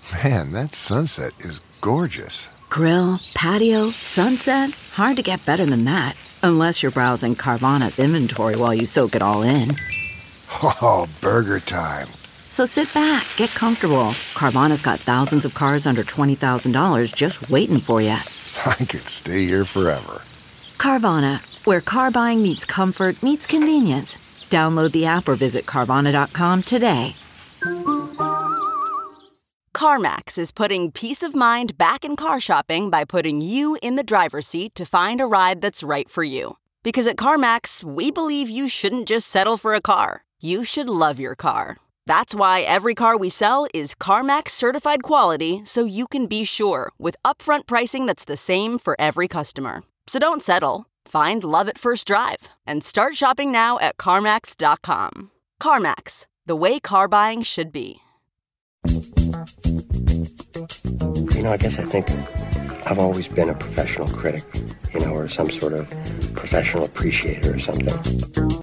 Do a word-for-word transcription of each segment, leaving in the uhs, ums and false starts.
Man, that sunset is gorgeous. Grill, patio, sunset. Hard to get better than that. Unless you're browsing Carvana's inventory while you soak it all in. Oh, burger time. So sit back, get comfortable. Carvana's got thousands of cars under twenty thousand dollars just waiting for you. I could stay here forever. Carvana, where car buying meets comfort, meets convenience. Download the app or visit Carvana dot com today. CarMax is putting peace of mind back in car shopping by putting you in the driver's seat to find a ride that's right for you. Because at CarMax, we believe you shouldn't just settle for a car. You should love your car. That's why every car we sell is CarMax certified quality, so you can be sure with upfront pricing that's the same for every customer. So don't settle. Find love at first drive and start shopping now at CarMax dot com. CarMax, the way car buying should be. You know, I guess I think I've always been a professional critic, you know, or some sort of professional appreciator or something.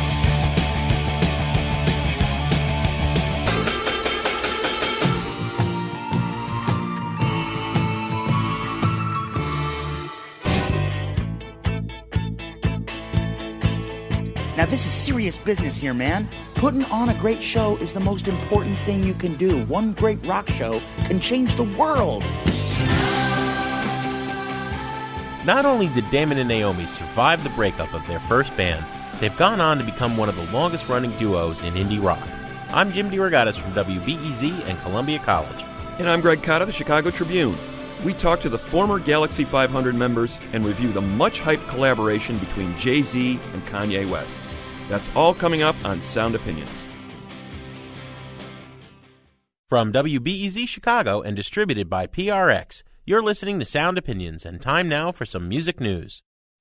Now, this is serious business here, man. Putting on a great show is the most important thing you can do. One great rock show can change the world. Not only did Damon and Naomi survive the breakup of their first band, they've gone on to become one of the longest-running duos in indie rock. I'm Jim DeRogatis from W B E Z and Columbia College. And I'm Greg Cotta, the Chicago Tribune. We talk to the former Galaxy five hundred members and review the much-hyped collaboration between Jay-Z and Kanye West. That's all coming up on Sound Opinions. From W B E Z Chicago and distributed by P R X, you're listening to Sound Opinions, and time now for some music news.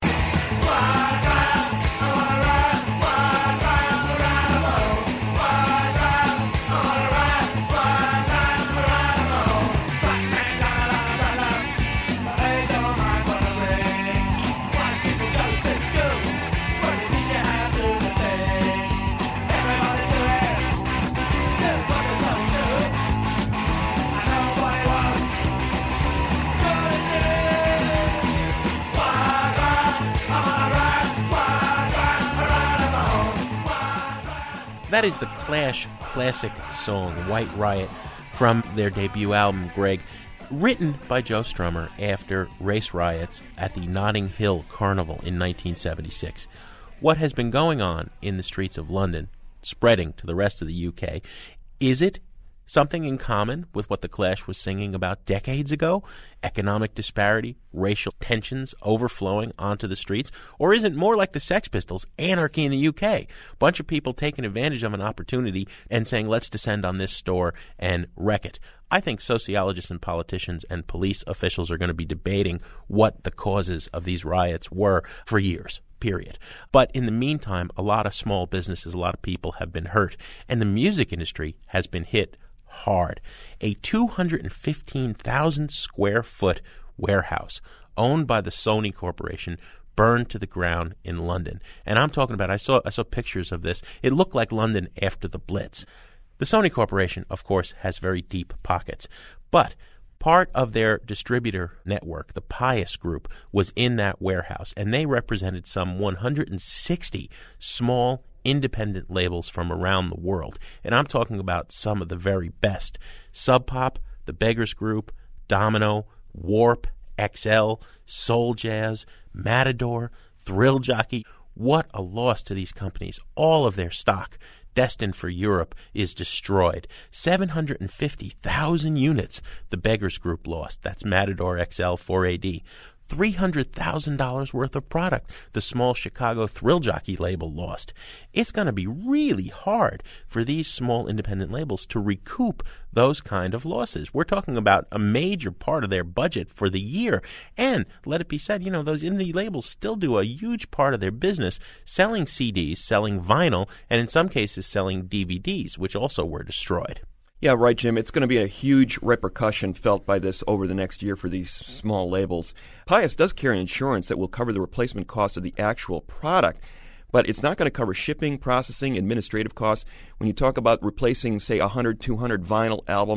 That is the Clash classic song, White Riot, from their debut album, Greg, written by Joe Strummer after race riots at the Notting Hill Carnival in nineteen seventy-six. What has been going on in the streets of London, spreading to the rest of the U K, is it something in common with what the Clash was singing about decades ago? Economic disparity, racial tensions overflowing onto the streets? Or is it more like the Sex Pistols, anarchy in the U K? Bunch of people taking advantage of an opportunity and saying, let's descend on this store and wreck it. I think sociologists and politicians and police officials are going to be debating what the causes of these riots were for years. Period. But in the meantime, a lot of small businesses, a lot of people have been hurt, and the music industry has been hit hard. A two hundred fifteen thousand square foot warehouse owned by the Sony Corporation burned to the ground in London. And I'm talking about, I saw I saw pictures of this. It looked like London after the Blitz. The Sony Corporation, of course, has very deep pockets, but part of their distributor network, the Pius Group, was in that warehouse, and they represented some one hundred sixty small independent labels from around the world. And I'm talking about some of the very best. Sub Pop, The Beggars Group, Domino, Warp, X L, Soul Jazz, Matador, Thrill Jockey. What a loss to these companies. All of their stock, destined for Europe, is destroyed. seven hundred fifty thousand units the Beggars Group lost. That's Matador X L four A D. three hundred thousand dollars worth of product the small Chicago Thrill Jockey label lost. It's going to be really hard for these small independent labels to recoup those kind of losses. We're talking about a major part of their budget for the year. And let it be said, you know, those indie labels still do a huge part of their business selling C Ds, selling vinyl, and in some cases selling D V Ds, which also were destroyed. Yeah, right, Jim. It's going to be a huge repercussion felt by this over the next year for these small labels. Pius does carry insurance that will cover the replacement cost of the actual product, but it's not going to cover shipping, processing, administrative costs. When you talk about replacing, say, one hundred, two hundred vinyl albums,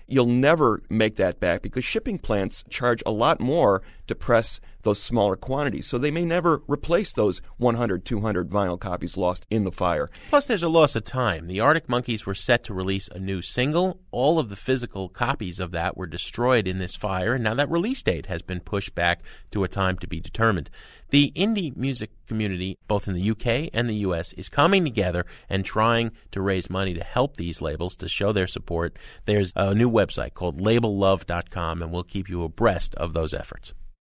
you'll never make that back because shipping plants charge a lot more to press those smaller quantities. So they may never replace those one hundred, two hundred vinyl copies lost in the fire. Plus, there's a loss of time. The Arctic Monkeys were set to release a new single. All of the physical copies of that were destroyed in this fire, and now that release date has been pushed back to a time to be determined. The indie music community, both in the U K and the U S, is coming together and trying to raise money to help these labels, to show their support. There's a new website called label love dot com, and we'll keep you abreast of those efforts.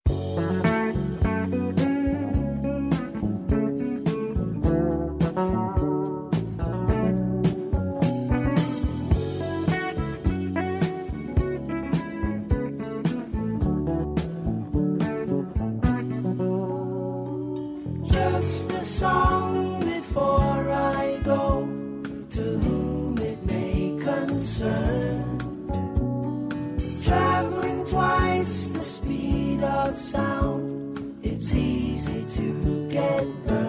Just a song before I go, to whom it may concern. Traveling twice the speed of sound, it's easy to get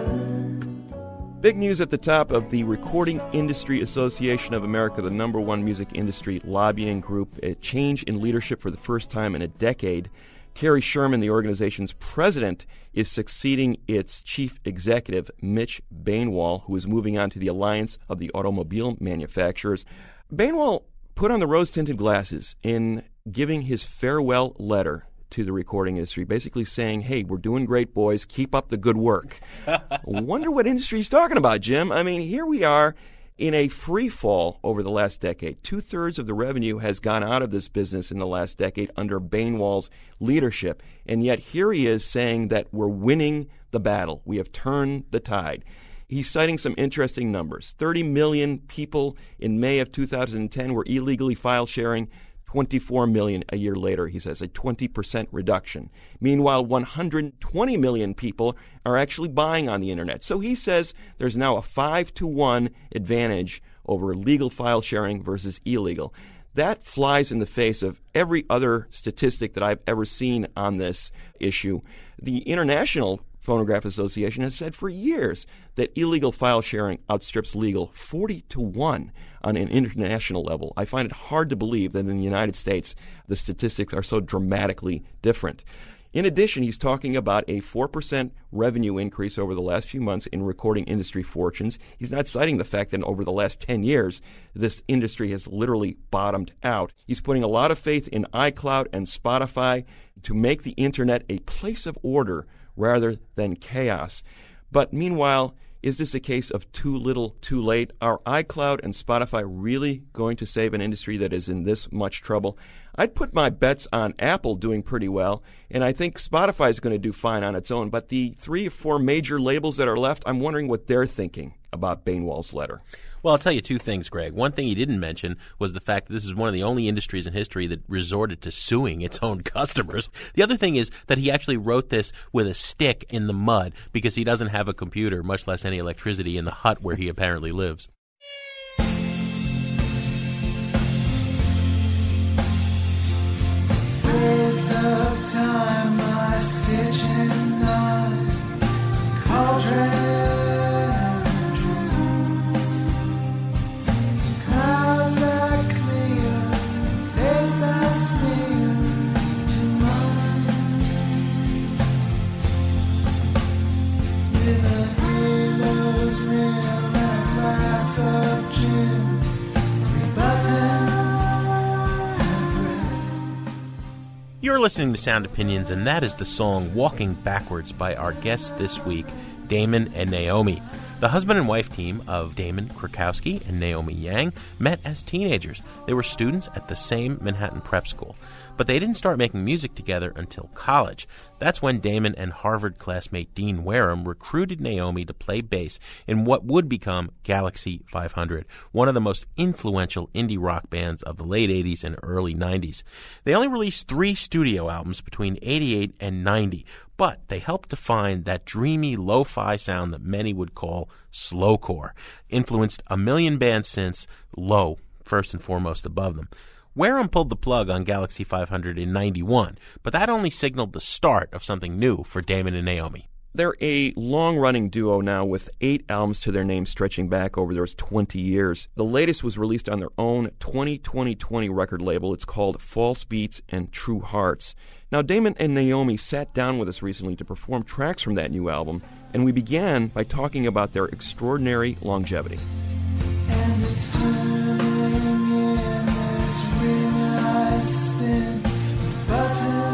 burned. Big news at the top of the Recording Industry Association of America, the number one music industry lobbying group. A change in leadership for the first time in a decade. Carrie Sherman, the organization's president, is succeeding its chief executive, Mitch Bainwall, who is moving on to the Alliance of the Automobile Manufacturers. Bainwall put on the rose-tinted glasses in giving his farewell letter to the recording industry, basically saying, hey, we're doing great, boys. Keep up the good work. Wonder what industry he's talking about, Jim. I mean, here we are in a free fall over the last decade. Two-thirds of the revenue has gone out of this business in the last decade under Bainwall's leadership. And yet here he is saying that we're winning the battle. We have turned the tide. He's citing some interesting numbers. thirty million people in May of two thousand ten were illegally file sharing. twenty-four million a year later, he says, a twenty percent reduction. Meanwhile, one hundred twenty million people are actually buying on the Internet. So he says there's now a five to one advantage over legal file sharing versus illegal. That flies in the face of every other statistic that I've ever seen on this issue. The International Phonograph Association has said for years that illegal file sharing outstrips legal forty to one on an international level. I find it hard to believe that in the United States the statistics are so dramatically different. In addition, he's talking about a four percent revenue increase over the last few months in recording industry fortunes. He's not citing the fact that over the last ten years, this industry has literally bottomed out. He's putting a lot of faith in iCloud and Spotify to make the Internet a place of order rather than chaos. But meanwhile, is this a case of too little, too late? Are iCloud and Spotify really going to save an industry that is in this much trouble? I'd put my bets on Apple doing pretty well, and I think Spotify is going to do fine on its own. But the three or four major labels that are left, I'm wondering what they're thinking about Bainwall's letter. Well, I'll tell you two things, Greg. One thing he didn't mention was the fact that this is one of the only industries in history that resorted to suing its own customers. The other thing is that he actually wrote this with a stick in the mud because he doesn't have a computer, much less any electricity in the hut where he apparently lives. Ways of time, I stitch in night, cauldron. You're listening to Sound Opinions, and that is the song Walking Backwards by our guests this week, Damon and Naomi. The husband and wife team of Damon Krakowski and Naomi Yang met as teenagers. They were students at the same Manhattan prep school, but they didn't start making music together until college. That's when Damon and Harvard classmate Dean Wareham recruited Naomi to play bass in what would become Galaxy five hundred, one of the most influential indie rock bands of the late eighties and early nineties. They only released three studio albums between eighty-eight and ninety, but they helped define that dreamy lo-fi sound that many would call slowcore, influenced a million bands since, Low first and foremost above them. Wareham pulled the plug on Galaxy five hundred in ninety-one, but that only signaled the start of something new for Damon and Naomi. They're a long-running duo now with eight albums to their name stretching back over those twenty years. The latest was released on their own twenty twenty twenty record label. It's called False Beats and True Hearts. Now, Damon and Naomi sat down with us recently to perform tracks from that new album, and we began by talking about their extraordinary longevity. And it's time in this ring I spin buttons.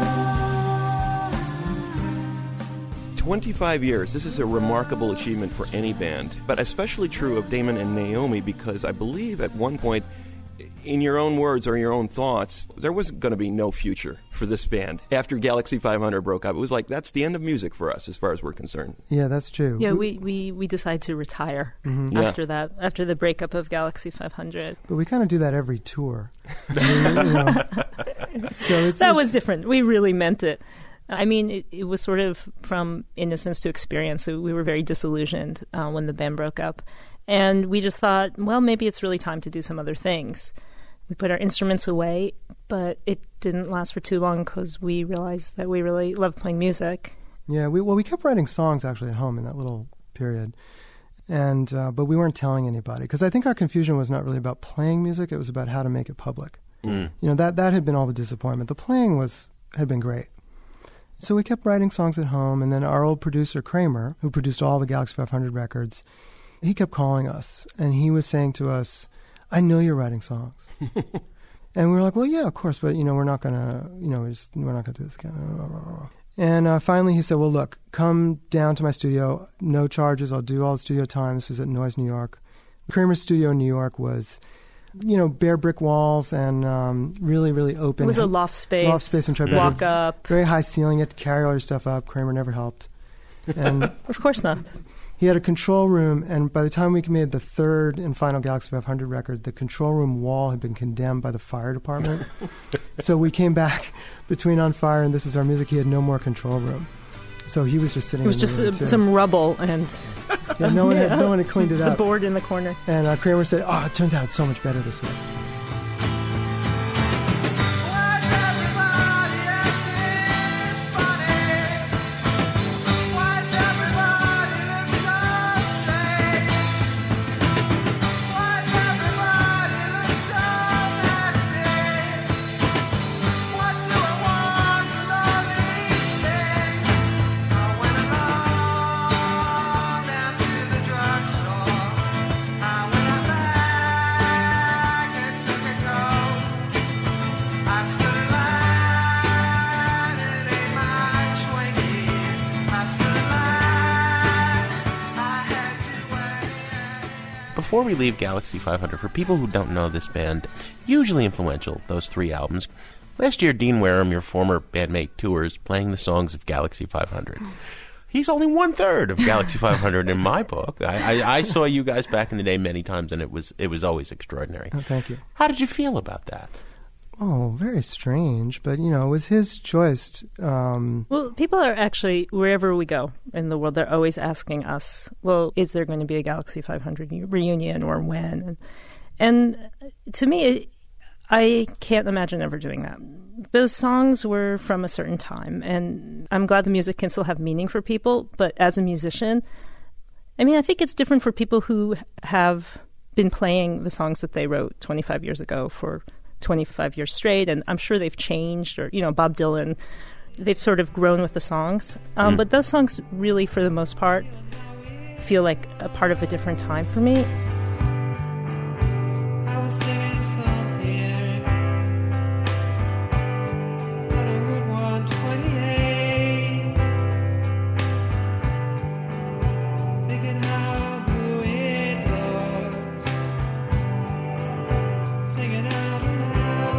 twenty-five years, this is a remarkable achievement for any band, but especially true of Damon and Naomi because I believe at one point, in your own words or your own thoughts, there wasn't going to be no future for this band. After Galaxy five hundred broke up, it was like, that's the end of music for us as far as we're concerned. Yeah, that's true. Yeah, we, we, we decided to retire mm-hmm. after yeah. that, after the breakup of Galaxy five hundred. But we kind of do that every tour. I mean, you know. So it's, that it's, was different. We really meant it. I mean, it, it was sort of from innocence to experience. So we were very disillusioned uh, when the band broke up. And we just thought, well, maybe it's really time to do some other things. We put our instruments away, but it didn't last for too long because we realized that we really loved playing music. Yeah, we, well, we kept writing songs actually at home in that little period. and uh, But we weren't telling anybody because I think our confusion was not really about playing music. It was about how to make it public. Mm. You know, that, that had been all the disappointment. The playing was had been great. So we kept writing songs at home, and then our old producer, Kramer, who produced all the Galaxy five hundred records, he kept calling us, and he was saying to us, I know you're writing songs. And we were like, well, yeah, of course, but, you know, we're not going to, you know, we're, just, we're not going to do this again. And uh, finally he said, well, look, come down to my studio, no charges, I'll do all the studio time. This was at Noise, New York. Kramer's studio in New York was, you know, bare brick walls and um, really, really open. It was a loft space. Loft space and Tribeca. Walk up. Very high ceiling. You had to carry all your stuff up. Kramer never helped. And of course not. He had a control room, and by the time we made the third and final Galaxy five hundred record, the control room wall had been condemned by the fire department. So we came back between On Fire and This Is Our Music. He had no more control room. So he was just sitting in the room. It was just uh, some rubble and... Yeah, no one, yeah. had, no one had cleaned it up. The board in the corner. And uh, Kramer said, oh, it turns out it's so much better this way. Before we leave Galaxy five hundred, for people who don't know this band, hugely influential, those three albums, last year Dean Wareham, your former bandmate, tours playing the songs of Galaxy five hundred. He's only one-third of Galaxy five hundred in my book. I, I, I saw you guys back in the day many times, and it was it was always extraordinary. Oh, thank you. How did you feel about that? Oh, very strange, but, you know, it was his choice. Um, well, people are actually, wherever we go in the world, they're always asking us, well, is there going to be a Galaxy five hundred reunion or when? And, and to me, it, I can't imagine ever doing that. Those songs were from a certain time, and I'm glad the music can still have meaning for people, but as a musician, I mean, I think it's different for people who have been playing the songs that they wrote twenty-five years ago for twenty-five years straight, and I'm sure they've changed, or, you know, Bob Dylan, they've sort of grown with the songs. Um, mm. But those songs really, for the most part, feel like a part of a different time for me. I was singing something, but I would want twenty-eight, thinking how blue it looks, singing out loud.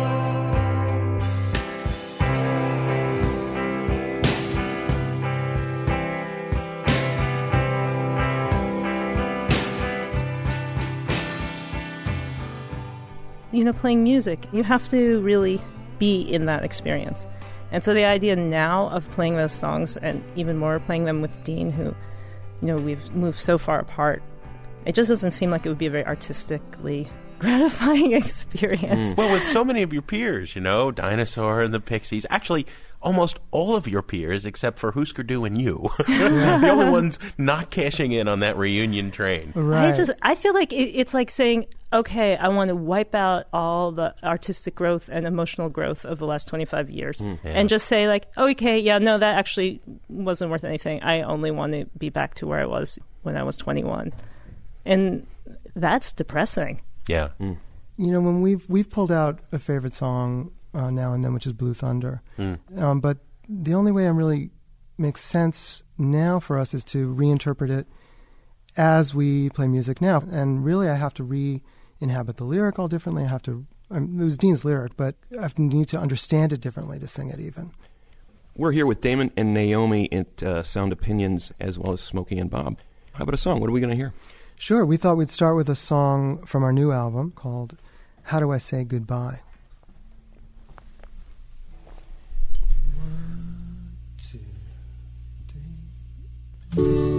You know, playing music, you have to really be in that experience. And so the idea now of playing those songs, and even more playing them with Dean, who, you know, we've moved so far apart, it just doesn't seem like it would be a very artistically gratifying experience. Mm. Well, with so many of your peers, you know, Dinosaur and the Pixies. Actually, almost all of your peers, except for Husker Du and you, the only ones not cashing in on that reunion train. Right. I just I feel like it, it's like saying, okay, I want to wipe out all the artistic growth and emotional growth of the last twenty-five years mm, yeah. and just say like, oh, okay, yeah, no, that actually wasn't worth anything. I only want to be back to where I was when I was twenty-one. And that's depressing. Yeah. Mm. You know, when we've we've pulled out a favorite song uh, now and then, which is Blue Thunder. Mm. Um, but the only way it really makes sense now for us is to reinterpret it as we play music now. And really, I have to re-inhabit the lyric all differently. I have to, I mean, it was Dean's lyric, but I need to understand it differently to sing it even. We're here with Damon and Naomi at uh, Sound Opinions, as well as Smokey and Bob. How about a song? What are we going to hear? Sure. We thought we'd start with a song from our new album called How Do I Say Goodbye? One, two, three.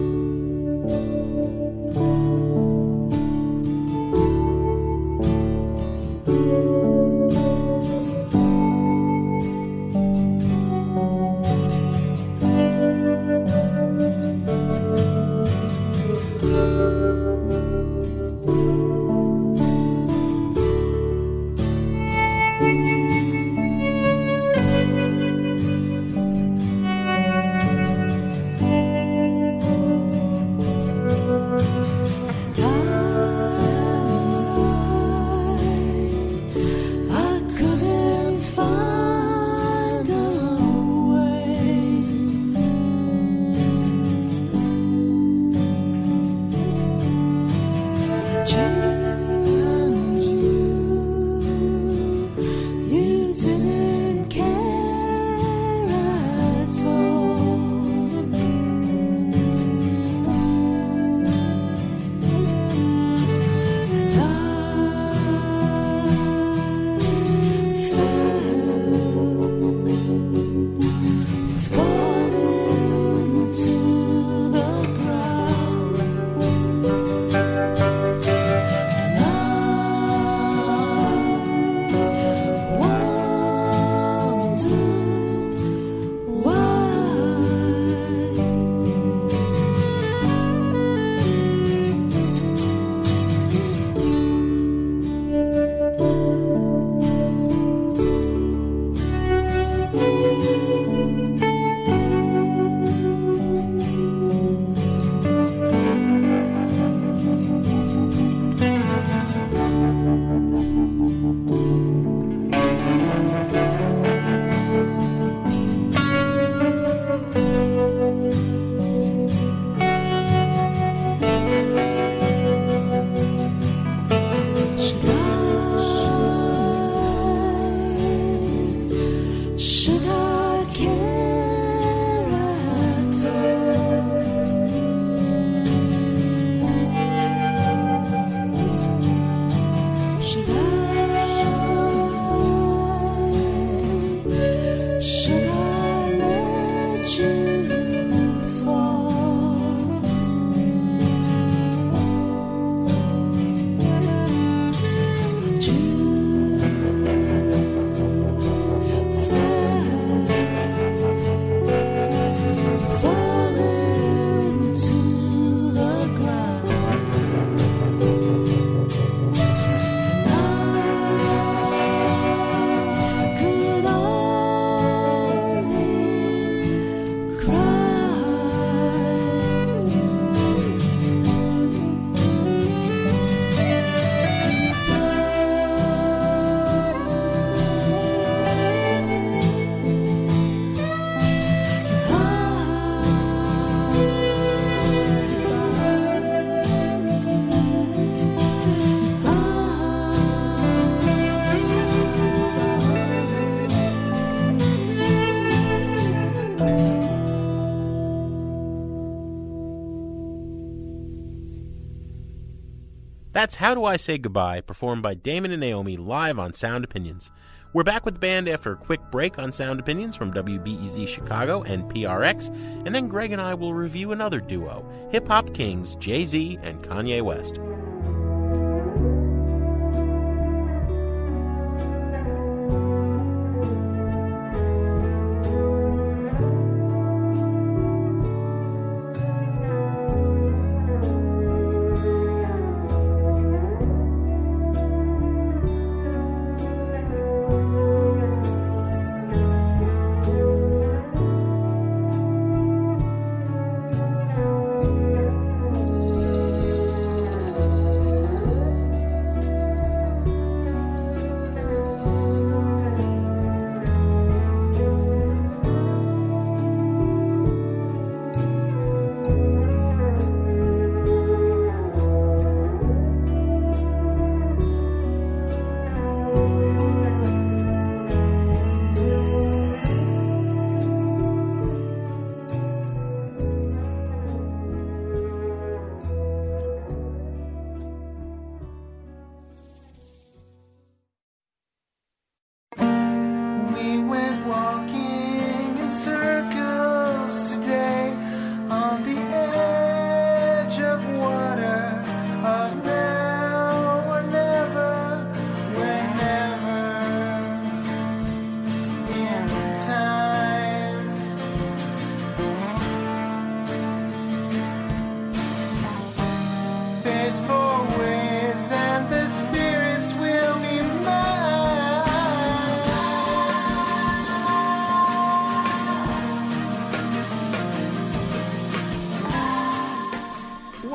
That's How Do I Say Goodbye, performed by Damon and Naomi live on Sound Opinions. We're back with the band after a quick break on Sound Opinions from W B E Z Chicago and P R X, and then Greg and I will review another duo, hip-hop kings Jay-Z and Kanye West.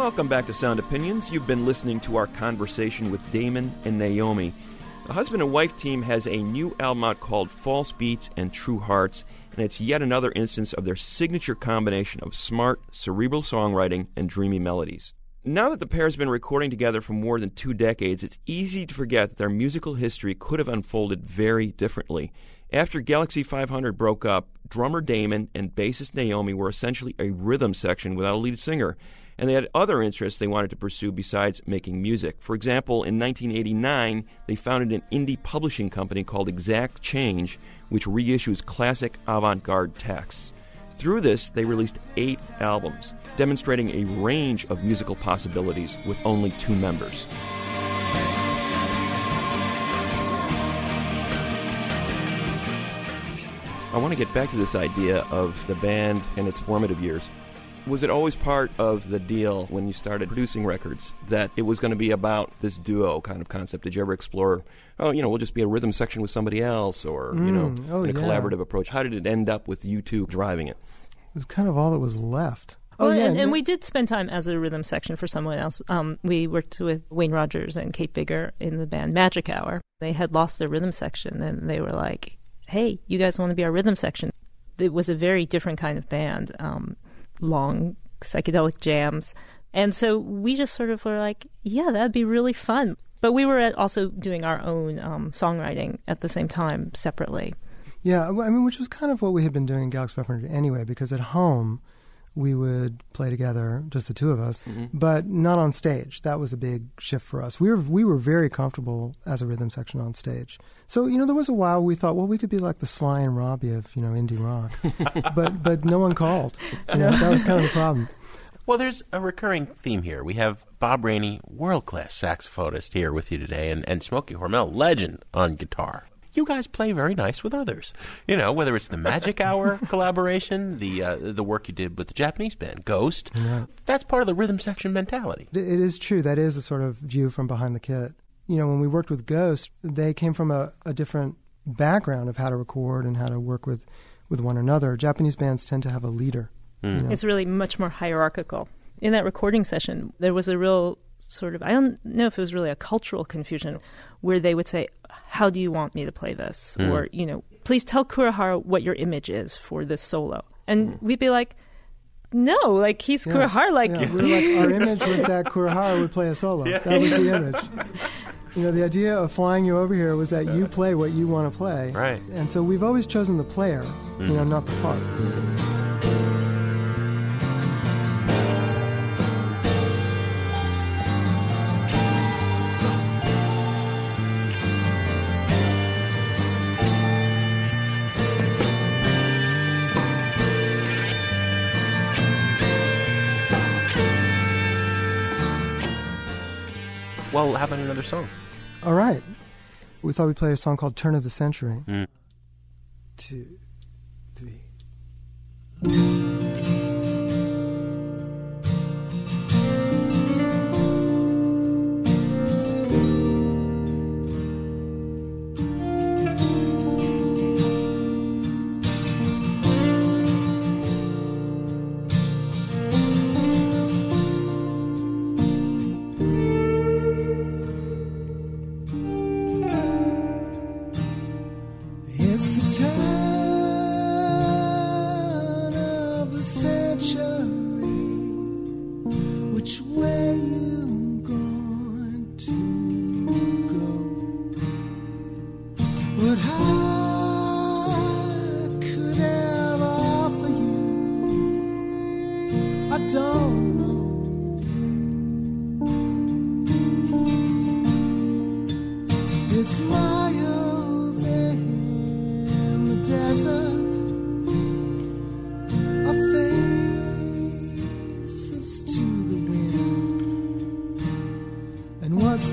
Welcome back to Sound Opinions. You've been listening to our conversation with Damon and Naomi. The husband and wife team has a new album out called False Beats and True Hearts, and it's yet another instance of their signature combination of smart, cerebral songwriting and dreamy melodies. Now that the pair has been recording together for more than two decades, it's easy to forget that their musical history could have unfolded very differently. After Galaxie five hundred broke up, drummer Damon and bassist Naomi were essentially a rhythm section without a lead singer, and they had other interests they wanted to pursue besides making music. For example, in nineteen eighty-nine, they founded an indie publishing company called Exact Change, which reissues classic avant-garde texts. Through this, they released eight albums, demonstrating a range of musical possibilities with only two members. I want to get back to this idea of the band and its formative years. Was it always part of the deal when you started producing records that it was going to be about this duo kind of concept? Did you ever explore, oh, you know, we'll just be a rhythm section with somebody else, or, Mm, you know, oh, in a yeah. collaborative approach? How did it end up with you two driving it? It was kind of all that was left. Well, oh, yeah. and, and we did spend time as a rhythm section for someone else. Um, we worked with Wayne Rogers and Kate Bigger in the band Magic Hour. They had lost their rhythm section, and they were like, hey, you guys want to be our rhythm section? It was a very different kind of band, um, long psychedelic jams. And so we just sort of were like, yeah, that'd be really fun. But we were at also doing our own um, songwriting at the same time, separately. Yeah, I mean, which was kind of what we had been doing in Galaxie five hundred anyway, because at home we would play together, just the two of us, Mm-hmm. but not on stage. That was a big shift for us. We were we were very comfortable as a rhythm section on stage. So, you know, there was a while we thought, well, we could be like the Sly and Robbie of, you know, indie rock. but but no one called. You know, that was kind of the problem. Well, there's a recurring theme here. We have Bob Rainey, world-class saxophonist, here with you today, and, and Smokey Hormel, legend on guitar. You guys play very nice with others. You know, whether it's the Magic Hour collaboration, the uh, the work you did with the Japanese band, Ghost, Yeah. that's part of the rhythm section mentality. It it is true. That is a sort of view from behind the kit. You know, when we worked with Ghost, they came from a, a different background of how to record and how to work with, with one another. Japanese bands tend to have a leader. Mm. You know? It's really much more hierarchical. In that recording session, there was a real sort of, I don't know if it was really a cultural confusion, where they would say, how do you want me to play this? Mm. Or, you know, please tell Kurihara what your image is for this solo. And we'd be like, no, like, he's Yeah. Kurihara, like... Yeah, we were like, our image was that Kurihara would play a solo. Yeah. That was the image. You know, the idea of flying you over here was that you play what you want to play. Right. And so we've always chosen the player, Mm. you know, not the part. Well, how about another song? All right. We thought we'd play a song called Turn of the Century. Mm. Two, three. It's the turn of the century. Which way you going to go? What I could ever offer you, I don't know. It's miles in the desert, our faces to the wind, and what's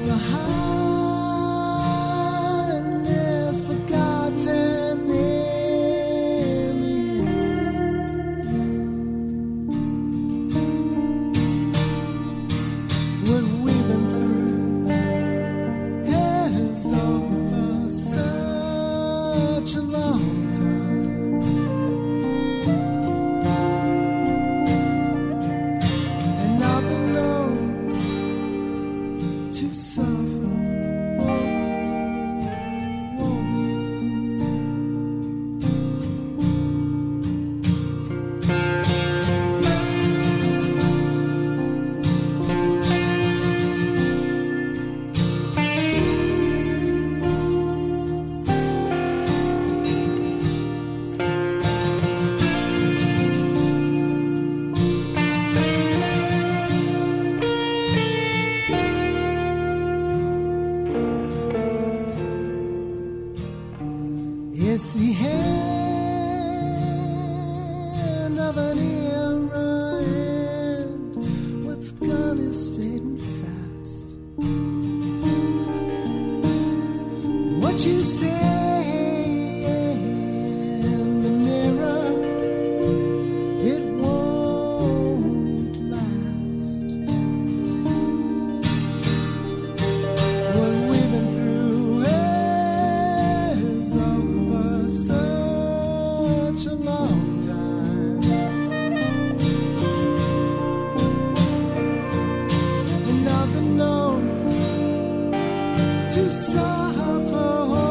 behind is forgotten in the end. What we've been through is over such a long time, and I've been known the end of an era, and what's gone is fading fast. And what you say in the mirror, it won't last. What we've been through is over such a long time, and I've been known to suffer over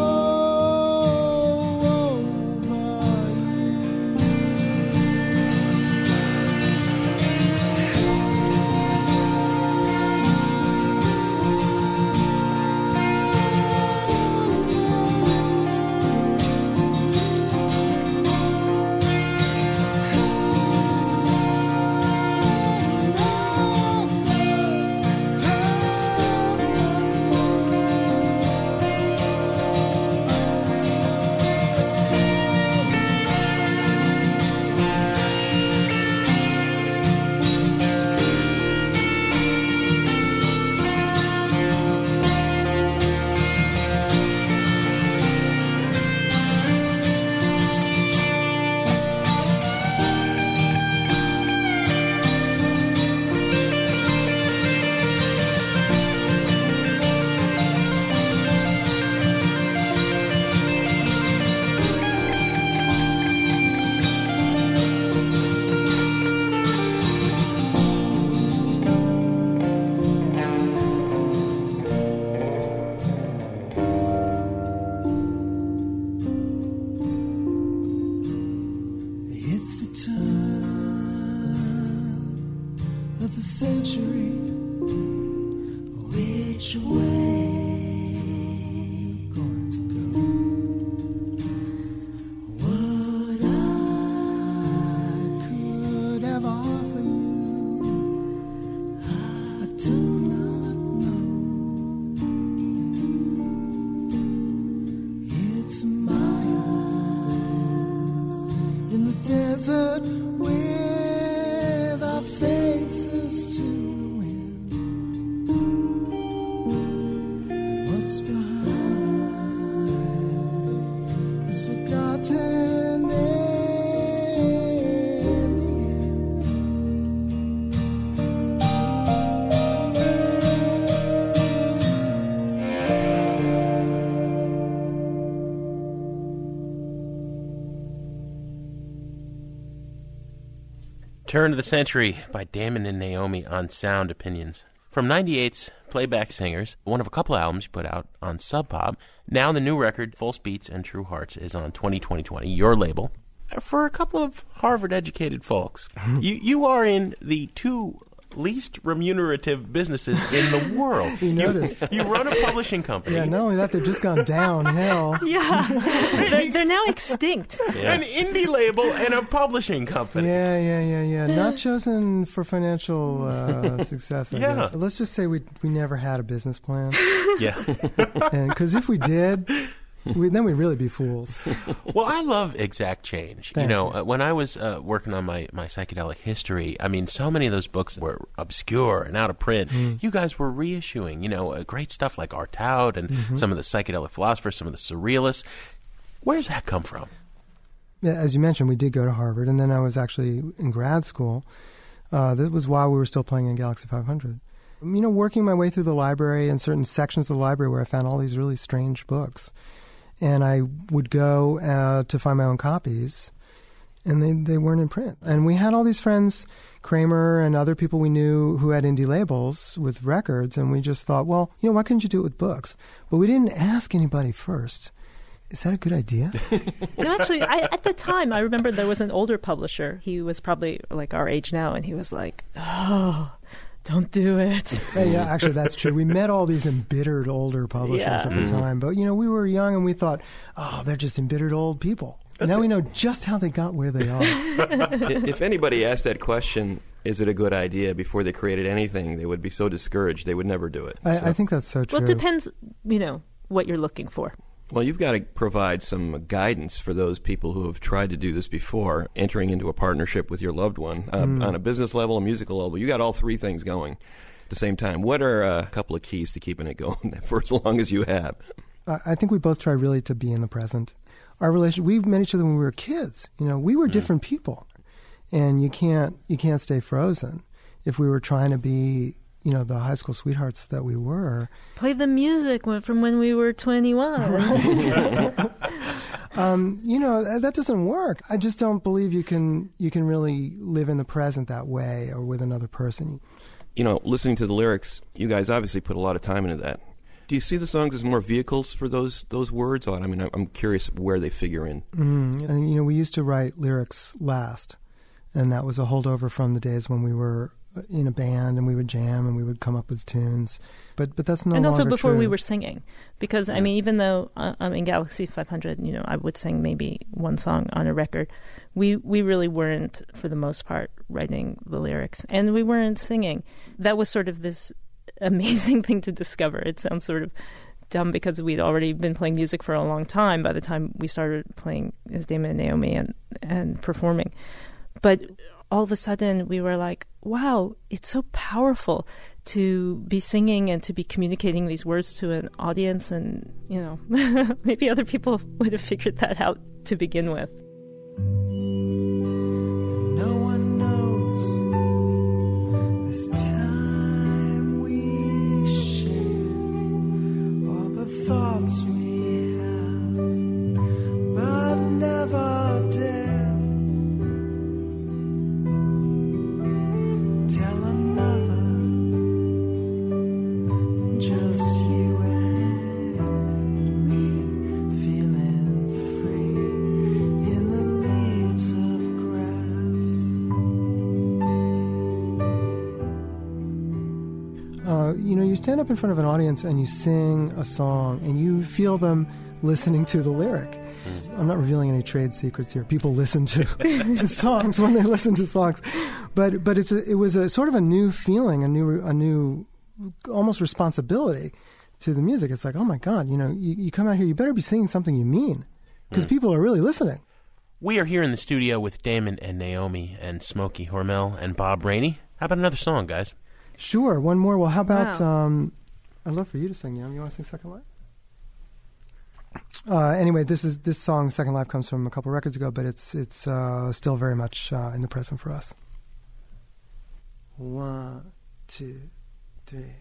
it's the turn of the century. Which way going to go? What I could ever offer you, I do not know. It's my eyes in the desert with our faces to the wind, and what's behind is forgotten in the Turn of the Century by Damon and Naomi on Sound Opinions. From ninety-eight's Playback Singers, one of a couple albums you put out on Sub Pop. Now the new record, False Beats and True Hearts, is on twenty twenty twenty, your label. For a couple of Harvard-educated folks, you, you are in the two least remunerative businesses in the world. You noticed. You, you run a publishing company. Yeah, not only that, they've just gone downhill. Yeah. they're, they're now extinct. Yeah. An indie label and a publishing company. Yeah, yeah, yeah, yeah. Not chosen for financial uh, success, I Yeah. guess. Let's just say we we never had a business plan. Yeah. Because if we did, we, then we'd really be fools. Well, I love Exact Change. Thank you know, you. Uh, when I was uh, working on my, my psychedelic history, I mean, so many of those books were obscure and out of print. Mm. You guys were reissuing, you know, uh, great stuff like Artaud and Mhm. some of the psychedelic philosophers, some of the surrealists. Where's that come from? Yeah, as you mentioned, we did go to Harvard, and then I was actually in grad school. Uh, that was while we were still playing in Galaxy five hundred. You know, working my way through the library and certain sections of the library where I found all these really strange books. And I would go uh, to find my own copies, and they, they weren't in print. And we had all these friends, Kramer and other people we knew who had indie labels with records, and we just thought, well, you know, why couldn't you do it with books? But we didn't ask anybody first. Is that a good idea? No, actually, I, at the time, I remember there was an older publisher. He was probably like our age now, and he was like, oh, don't do it. Yeah, yeah, actually, that's true. We met all these embittered older publishers Yeah. at the Mm. time. But, you know, we were young, and we thought, oh, they're just embittered old people. That's now it. we know just how they got where they are. If anybody asked that question, is it a good idea, before they created anything, they would be so discouraged they would never do it. I, So- I think that's so true. Well, it depends, you know, what you're looking for. Well, you've got to provide some guidance for those people who have tried to do this before, entering into a partnership with your loved one uh, mm. on a business level, a musical level. You got all three things going at the same time. What are a couple of keys to keeping it going for as long as you have? I think we both try really to be in the present. Our relationship, we met each other when we were kids. You know, we were mm. different people, and you can't you can't stay frozen. If we were trying to be, you know, the high school sweethearts that we were. Play the music from when we were twenty-one. Right. um, you know, that doesn't work. I just don't believe you can you can really live in the present that way or with another person. You know, listening to the lyrics, you guys obviously put a lot of time into that. Do you see the songs as more vehicles for those those words? I mean, I'm curious where they figure in. Mm, and, you know, we used to write lyrics last, and that was a holdover from the days when we were in a band and we would jam and we would come up with tunes. But but that's no and longer also before true. We were singing. Because, I mean, even though uh, I'm in Galaxy five hundred, you know, I would sing maybe one song on a record, we, we really weren't, for the most part, writing the lyrics. And we weren't singing. That was sort of this amazing thing to discover. It sounds sort of dumb because we'd already been playing music for a long time by the time we started playing as Damon and Naomi and, and performing. But all of a sudden we were like, wow, it's so powerful to be singing and to be communicating these words to an audience. And, you know, maybe other people would have figured that out to begin with. No one knows this time we share, all the thoughts we have, but never dare tell another, just you and me, feeling free in the leaves of grass. Uh, you know, you stand up in front of an audience and you sing a song and you feel them listening to the lyric. I'm not revealing any trade secrets here. People listen to, to songs when they listen to songs, but but it's a, it was a sort of a new feeling, a new a new almost responsibility to the music. It's like, oh my God, you know, you, you come out here, you better be singing something you mean, because mm. people are really listening. We are here in the studio with Damon and Naomi and Smokey Hormel and Bob Rainey. How about another song, guys? Sure, one more. Well, how about? Wow. Um, I'd love for you to sing, Naomi. You want to sing Second Life? Uh, anyway, this is this song, Second Life, comes from a couple records ago, but it's it's uh, still very much uh, in the present for us. One, two, three.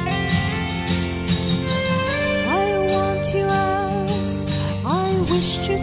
Wished you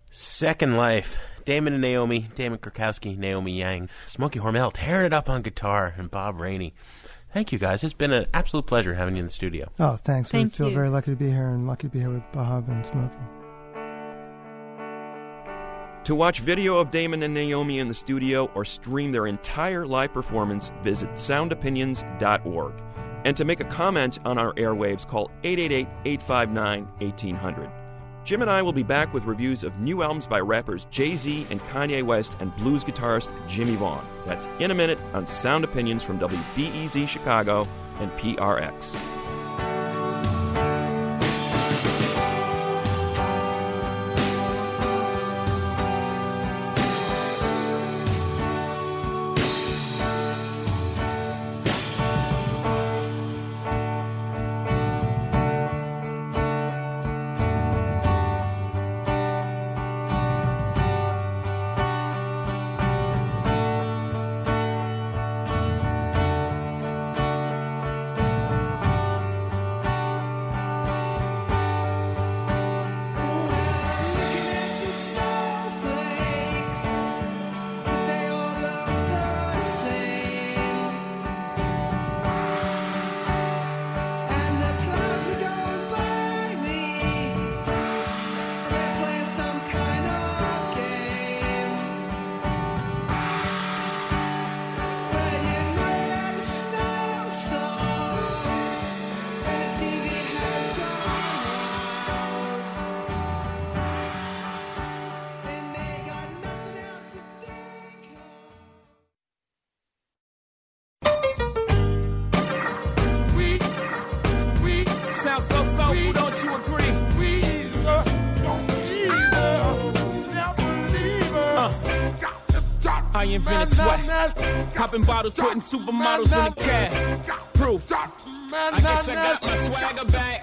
Second Life. Damon and Naomi, Damon Kurkowski, Naomi Yang, Smokey Hormel tearing it up on guitar, and Bob Rainey. Thank you, guys. It's been an absolute pleasure having you in the studio. Oh, thanks. Thank we feel you. very lucky to be here and lucky to be here with Bob and Smokey. To watch video of Damon and Naomi in the studio or stream their entire live performance, visit sound opinions dot org. And to make a comment on our airwaves, call eight eight eight, eight five nine, one eight hundred. Jim and I will be back with reviews of new albums by rappers Jay-Z and Kanye West and blues guitarist Jimmy Vaughn. That's in a minute on Sound Opinions from W B E Z Chicago and P R X. Sounds so soulful, don't you agree? Uh, I invented sweat. Popping bottles, putting supermodels in a cab. Proof. I guess I got my swagger back.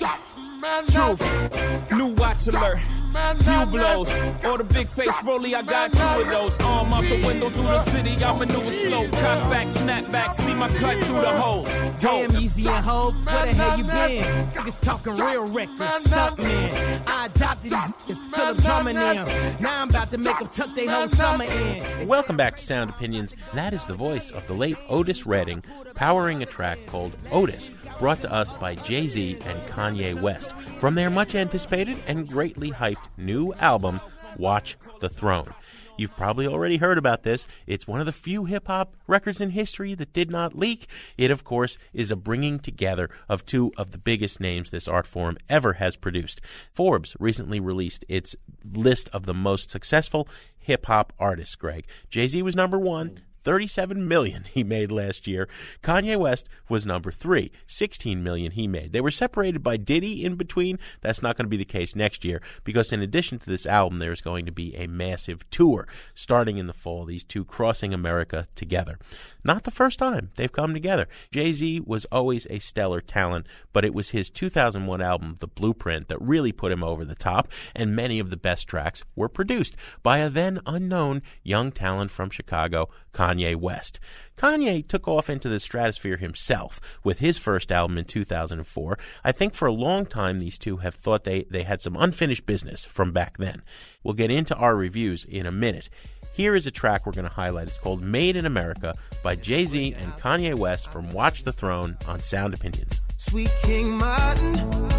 Truth. New watch alert. New blows. Or the big face rollie, I got two of those. Arm out the window through the city, I maneuver slow. Cock back, snap back, see my cut through the holes. Damn, Easy and Hov, where the hell you been? Niggas talking real reckless, stunt man. I adopted these niggas, Philip Drummond them. Now I'm about to make them tuck their whole summer in. Welcome back to Sound Opinions. That is the voice of the late Otis Redding, powering a track called Otis, brought to us by Jay-Z and Kanye West from their much-anticipated and greatly hyped new album, Watch the Throne. You've probably already heard about this. It's one of the few hip-hop records in history that did not leak. It, of course, is a bringing together of two of the biggest names this art form ever has produced. Forbes recently released its list of the most successful hip-hop artists, Greg. Jay-Z was number one. thirty-seven million dollars he made last year. Kanye West was number three, sixteen million dollars he made. They were separated by Diddy in between. That's not going to be the case next year because in addition to this album, there's going to be a massive tour starting in the fall, these two crossing America together. Not the first time they've come together. Jay-Z was always a stellar talent, but it was his two thousand one album, The Blueprint, that really put him over the top, and many of the best tracks were produced by a then unknown young talent from Chicago, Kanye West. Kanye took off into the stratosphere himself with his first album in two thousand four. I think for a long time these two have thought they, they had some unfinished business from back then. We'll get into our reviews in a minute. Here is a track we're going to highlight. It's called Made in America by Jay-Z and Kanye West from Watch the Throne on Sound Opinions. Sweet King Martin,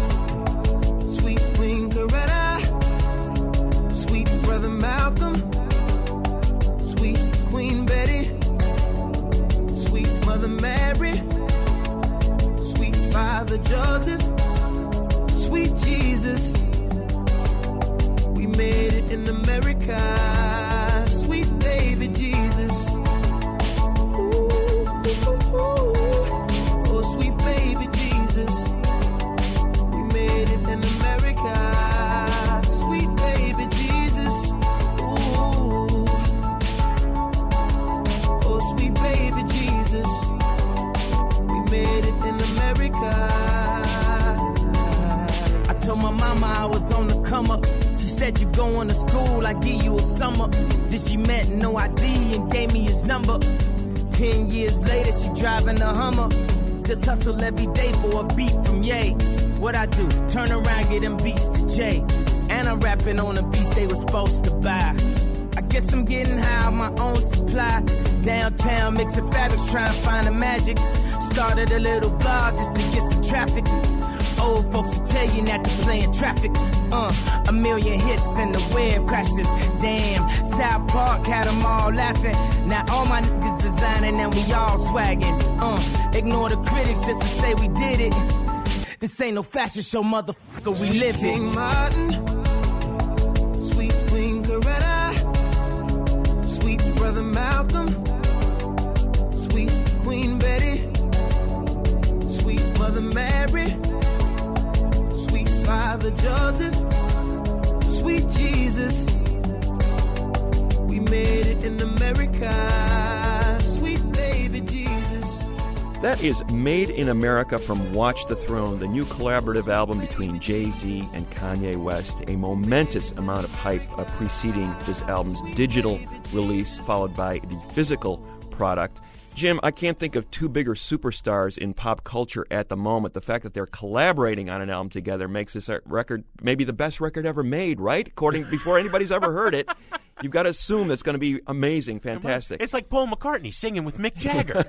sweet Queen Coretta, sweet Brother Malcolm, sweet Queen Betty, sweet Mother Mary, sweet Father Joseph, sweet Jesus. We made it in America. Sweet baby Jesus. Ooh, ooh, ooh. Oh, sweet baby Jesus. We made it in America. Sweet baby Jesus. Ooh. Oh, sweet baby Jesus. We made it in America. I told my mama I was on the come up. Said you going to school, I give you a summer. Then she met no I D and gave me his number. Ten years later, she driving a Hummer. This hustle every day for a beat from Ye. What I do? Turn around, get them beats to Jay. And And I'm rapping on the beats they was supposed to buy. I guess I'm getting high on my own supply. Downtown mixing fabrics, trying to find the magic. Started a little blog just to get some traffic. Old folks will tell you not to play in traffic. Uh, a million hits and the web crashes. Damn, South Park had them all laughing. Now all my niggas designing and we all swagging. Uh, ignore the critics just to say we did it. This ain't no fashion show, motherfucker, we live it. Martin, sweet Queen Coretta, sweet brother Malcolm, sweet Queen Betty, sweet Mother Mary, sweet Father Joseph, sweet Jesus. We made it in America, sweet baby Jesus. That is Made in America from Watch the Throne, the new collaborative album between Jay-Z and Kanye West. A momentous amount of hype uh, preceding this album's digital release, followed by the physical product. Jim, I can't think of two bigger superstars in pop culture at the moment. The fact that they're collaborating on an album together makes this record maybe the best record ever made, right? According before anybody's ever heard it, you've got to assume it's going to be amazing, fantastic. It's like Paul McCartney singing with Mick Jagger.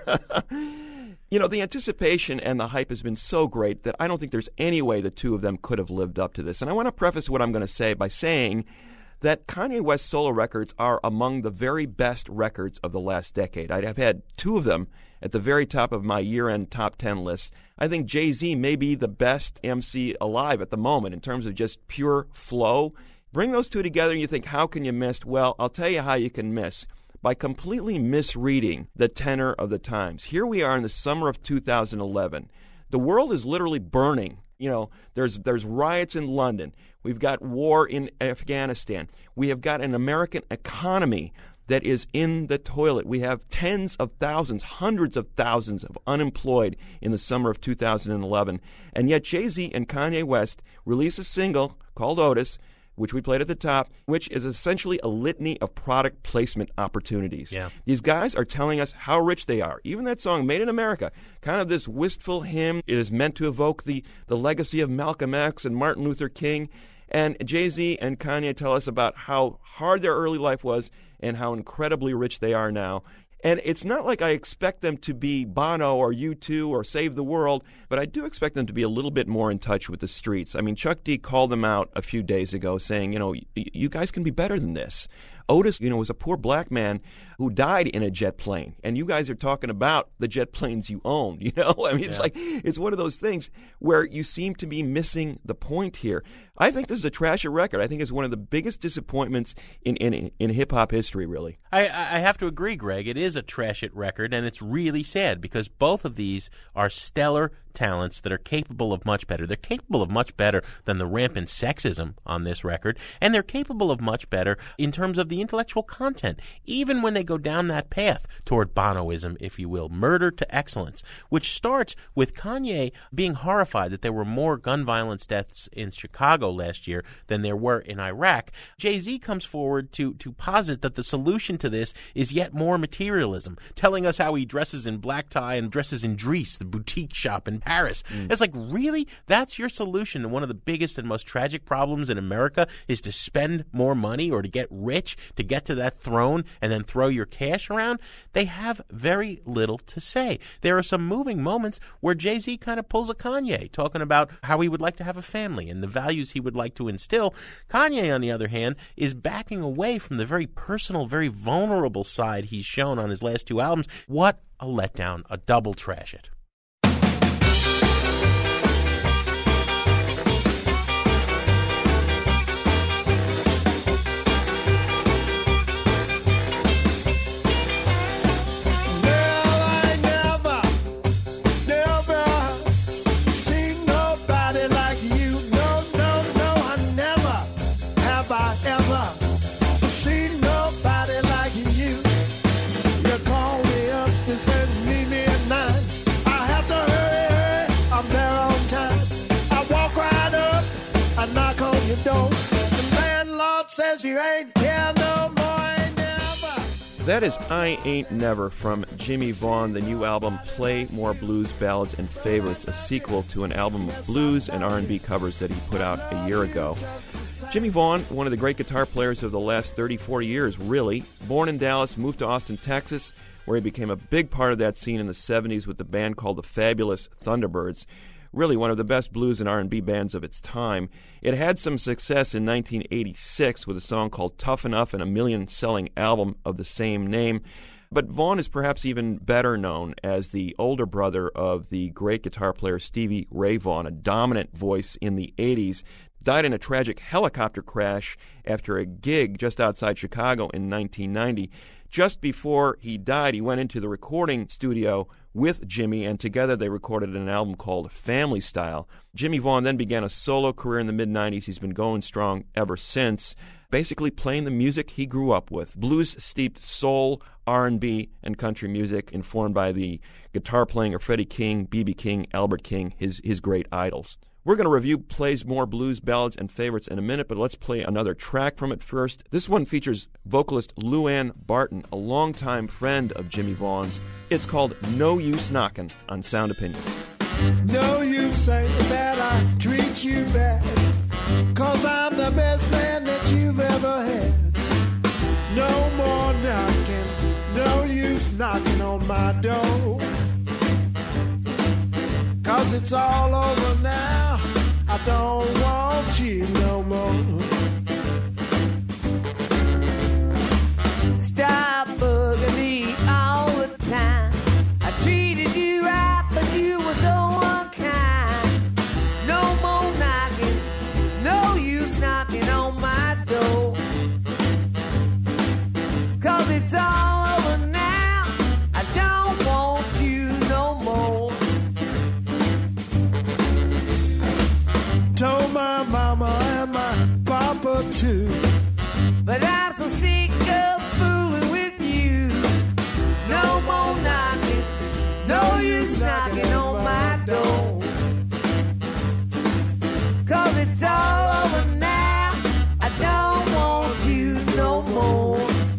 You know, the anticipation and the hype has been so great that I don't think there's any way the two of them could have lived up to this. And I want to preface what I'm going to say by saying that Kanye West's solo records are among the very best records of the last decade. I've had two of them at the very top of my year-end top ten list. I think Jay-Z may be the best M C alive at the moment in terms of just pure flow. Bring those two together and you think, how can you miss? Well, I'll tell you how you can miss. By completely misreading the tenor of the times. Here we are in the summer of two thousand eleven. The world is literally burning. You know, there's there's riots in London. We've got war in Afghanistan. We have got an American economy that is in the toilet. We have tens of thousands, hundreds of thousands of unemployed in the summer of two thousand eleven. And yet Jay-Z and Kanye West release a single called Otis, which we played at the top, which is essentially a litany of product placement opportunities. Yeah. These guys are telling us how rich they are. Even that song, Made in America, kind of this wistful hymn. It is meant to evoke the, the legacy of Malcolm X and Martin Luther King. And Jay-Z and Kanye tell us about how hard their early life was and how incredibly rich they are now. And it's not like I expect them to be Bono or U two or Save the World, but I do expect them to be a little bit more in touch with the streets. I mean, Chuck D called them out a few days ago saying, you know, y- you guys can be better than this. Otis, you know, was a poor black man who died in a jet plane, and you guys are talking about the jet planes you own, you know? I mean, it's Yeah. like, it's one of those things where you seem to be missing the point here. I think this is a trashy record. I think it's one of the biggest disappointments in, in, in hip-hop history, really. I, I have to agree, Greg. It is a trash it record, and it's really sad because both of these are stellar talents that are capable of much better. They're capable of much better than the rampant sexism on this record, and they're capable of much better in terms of the intellectual content, even when they go down that path toward Bonoism, if you will, murder to excellence, which starts with Kanye being horrified that there were more gun violence deaths in Chicago last year than there were in Iraq. Jay-Z comes forward to, to posit that the solution to this is yet more materialism, telling us how he dresses in black tie and dresses in Dries, the boutique shop in Paris. Mm. It's like, really? That's your solution to one of the biggest and most tragic problems in America is to spend more money or to get rich, to get to that throne and then throw your cash around? They have very little to say. There are some moving moments where Jay-Z kind of pulls a Kanye, talking about how he would like to have a family and the values he would like to instill. Kanye, on the other hand, is backing away from the very personal, very vulnerable side he's shown on his last two albums. What a letdown, a double trash it. You ain't here no more, ain't never. That is I Ain't Never from Jimmy Vaughn, the new album Play More Blues Ballads and Favorites, a sequel to an album of blues and R and B covers that he put out a year ago. Jimmy Vaughn, one of the great guitar players of the last thirty, forty years, really. Born in Dallas, moved to Austin, Texas, where he became a big part of that scene in the seventies with the band called the Fabulous Thunderbirds. Really one of the best blues and R and B bands of its time. It had some success in nineteen eighty-six with a song called Tough Enough and a million-selling album of the same name. But Vaughn is perhaps even better known as the older brother of the great guitar player Stevie Ray Vaughan, a dominant voice in the eighties. Died in a tragic helicopter crash after a gig just outside Chicago in nineteen ninety. Just before he died, he went into the recording studio with Jimmy, and together they recorded an album called Family Style. Jimmy Vaughn then began a solo career in the mid nineties. He's been going strong ever since, basically playing the music he grew up with. Blues-steeped soul, R and B, and country music, informed by the guitar playing of Freddie King, B B King, Albert King, his, his great idols. We're going to review Plays More Blues, Ballads, and Favorites in a minute, but let's play another track from it first. This one features vocalist Luann Barton, a longtime friend of Jimmy Vaughn's. It's called No Use Knockin' on Sound Opinions. No use saying that I treat you bad, 'cause I'm the best man that you've ever had. No more knocking, no use knocking on my door, 'cause it's all over now. I don't want you no more. Stop bugging me all the time. I treated you right, but you were so unkind. No more knocking, no use knocking on my door, 'cause it's all over now. I don't want you no more. Told my mama and my papa too, but I'm so sick of fooling with you. No more knocking, no use knocking on my door, 'cause it's all over now. I don't want you no more.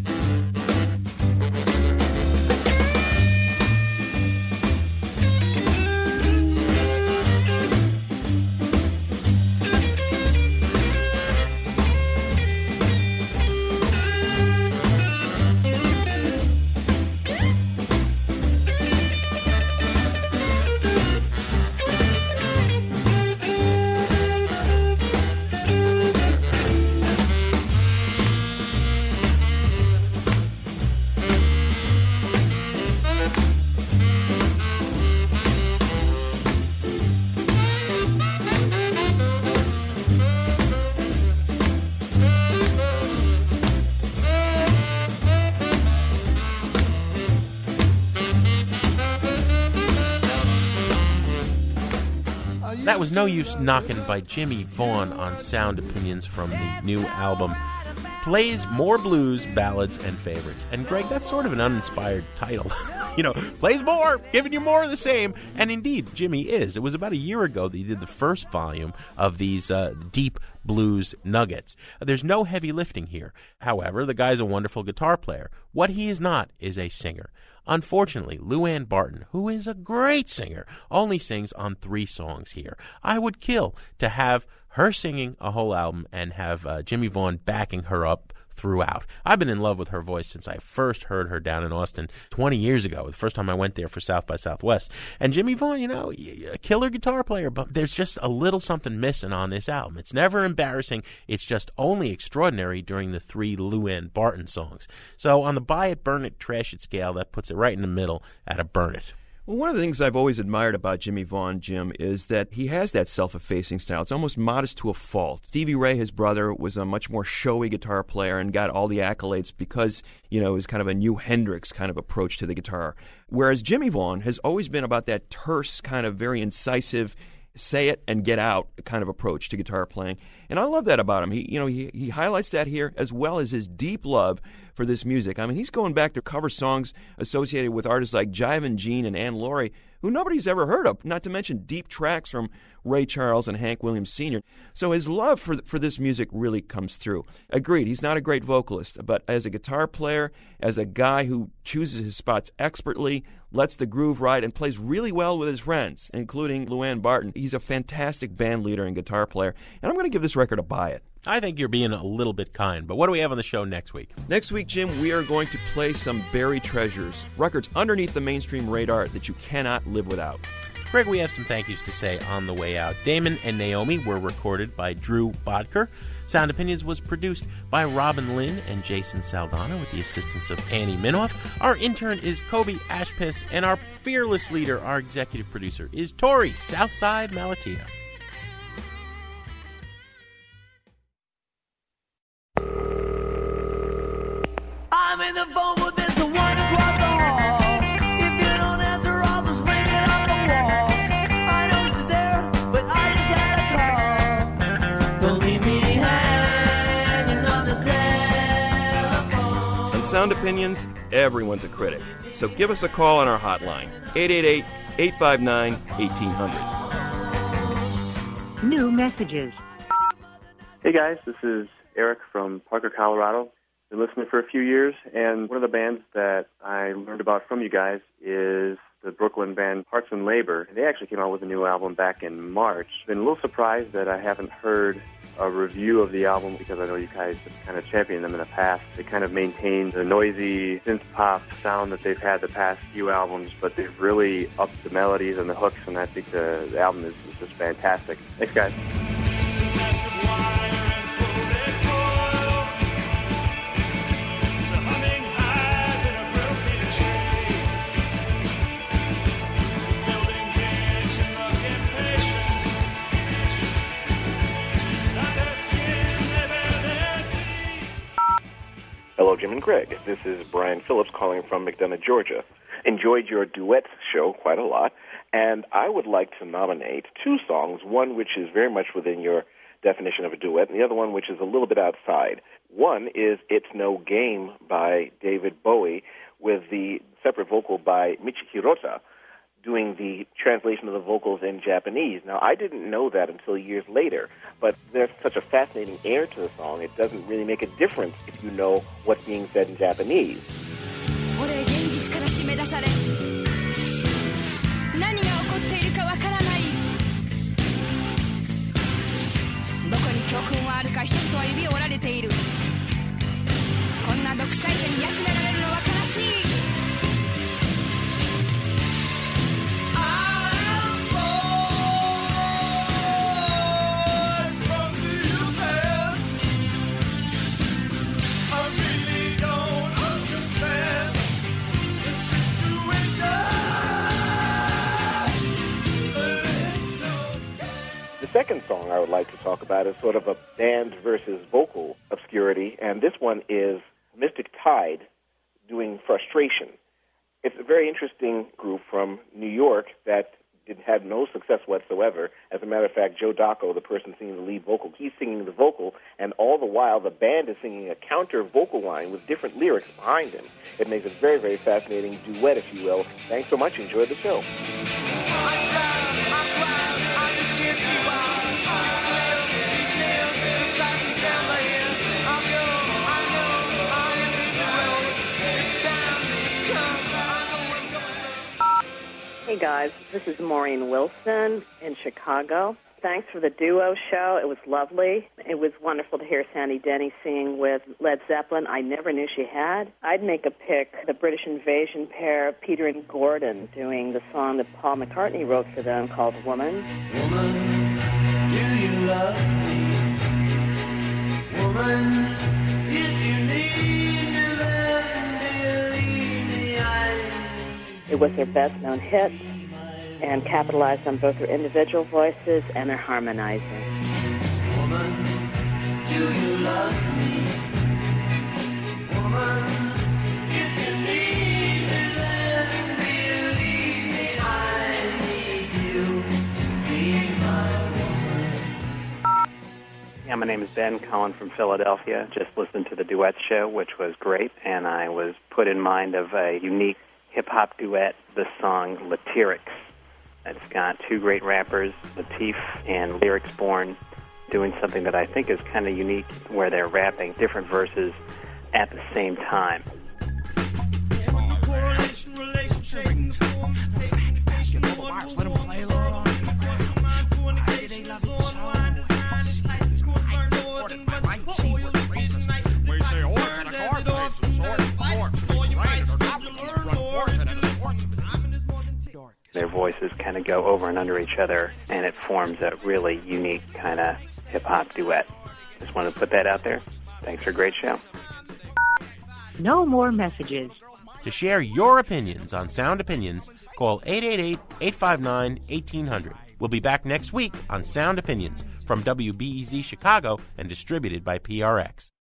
That was No Use Knockin' by Jimmy Vaughn on Sound Opinions from the new album Plays More Blues, Ballads, and Favorites. And Greg, that's sort of an uninspired title. You know, plays more, giving you more of the same. And indeed, Jimmy is. It was about a year ago that he did the first volume of these uh, deep blues nuggets. There's no heavy lifting here. However, the guy's a wonderful guitar player. What he is not is a singer. Unfortunately, Luann Barton, who is a great singer, only sings on three songs here. I would kill to have her singing a whole album and have uh, Jimmy Vaughn backing her up throughout. I've been in love with her voice since I first heard her down in Austin twenty years ago, the first time I went there for South by Southwest. And Jimmy Vaughn, you know, a killer guitar player, but there's just a little something missing on this album. It's never embarrassing. It's just only extraordinary during the three Luann Barton songs. So on the buy it, burn it, trash it scale, that puts it right in the middle at a burn it. Well, one of the things I've always admired about Jimmy Vaughn, Jim, is that he has that self-effacing style. It's almost modest to a fault. Stevie Ray, his brother, was a much more showy guitar player and got all the accolades because, you know, it was kind of a new Hendrix kind of approach to the guitar. Whereas Jimmy Vaughn has always been about that terse, kind of very incisive, say it and get out kind of approach to guitar playing. And I love that about him. He, you know, he, he highlights that here, as well as his deep love for this music. I mean, he's going back to cover songs associated with artists like Jivin' Jean and Ann Laurie, who nobody's ever heard of, not to mention deep tracks from Ray Charles and Hank Williams Senior So his love for for this music really comes through. Agreed, he's not a great vocalist, but as a guitar player, as a guy who chooses his spots expertly, lets the groove ride, and plays really well with his friends, including Luann Barton. He's a fantastic band leader and guitar player, and I'm going to give this record a buy it. I think you're being a little bit kind, but what do we have on the show next week? Next week, Jim, we are going to play some buried treasures, records underneath the mainstream radar that you cannot live without. Greg, we have some thank yous to say on the way out. Damon and Naomi were recorded by Drew Bodker. Sound Opinions was produced by Robin Lynn and Jason Saldana with the assistance of Annie Minoff. Our intern is Kobe Ashpiss, and our fearless leader, our executive producer, is Tori Southside Malatia. I'm in the phone with this the one across the hall. If you don't answer, I'll just ring it off the wall. I know she's there, but I just had a call. Don't leave me hanging on the telephone. On Sound Opinions, everyone's a critic. So give us a call on our hotline, eight eight eight, eight five nine, one eight zero zero. New messages. Hey guys, this is Eric from Parker, Colorado. Been listening for a few years, and one of the bands that I learned about from you guys is the Brooklyn band Parts and Labor. They actually came out with a new album back in March. Been a little surprised that I haven't heard a review of the album, because I know you guys have kind of championed them in the past. They kind of maintain the noisy synth-pop sound that they've had the past few albums, but they've really upped the melodies and the hooks, and I think the, the album is, is just fantastic. Thanks, guys. Hello, Jim and Greg. This is Brian Phillips calling from McDonough, Georgia. Enjoyed your duet show quite a lot, and I would like to nominate two songs, one which is very much within your definition of a duet, and the other one which is a little bit outside. One is It's No Game by David Bowie, with the separate vocal by Michi Hirota, doing the translation of the vocals in Japanese. Now, I didn't know that until years later, but there's such a fascinating air to the song, it doesn't really make a difference if you know what's being said in Japanese. The second song I would like to talk about is sort of a band versus vocal obscurity, and this one is Mystic Tide doing Frustration. It's a very interesting group from New York that did had no success whatsoever. As a matter of fact, Joe Dacco, the person singing the lead vocal, he's singing the vocal, and all the while the band is singing a counter vocal line with different lyrics behind him. It makes a very, very fascinating duet, if you will. Thanks so much. Enjoy the show. Hey guys, this is Maureen Wilson in Chicago. Thanks for the duo show. It was lovely. It was wonderful to hear Sandy Denny sing with Led Zeppelin. I never knew she had. I'd make a pick, the British Invasion pair, Peter and Gordon, doing the song that Paul McCartney wrote for them called Woman. Woman, do you love me? Woman, if you need me, then believe me, I... It was their best-known hit and capitalized on both their individual voices and their harmonizing. Woman, do you love me? Woman, if you need me, then believe me, I need you to be my woman. Yeah, my name is Ben Cohen from Philadelphia. Just listened to the duet show, which was great, and I was put in mind of a unique hip-hop duet, the song Latyrix It's got two great rappers, Latif and Lyrics Born, doing something that I think is kind of unique, where they're rapping different verses at the same time. Their voices kind of go over and under each other, and it forms a really unique kind of hip-hop duet. Just wanted to put that out there. Thanks for a great show. No more messages. To share your opinions on Sound Opinions, call eight eight eight, eight five nine, one eight zero zero. We'll be back next week on Sound Opinions from W B E Z Chicago and distributed by P R X.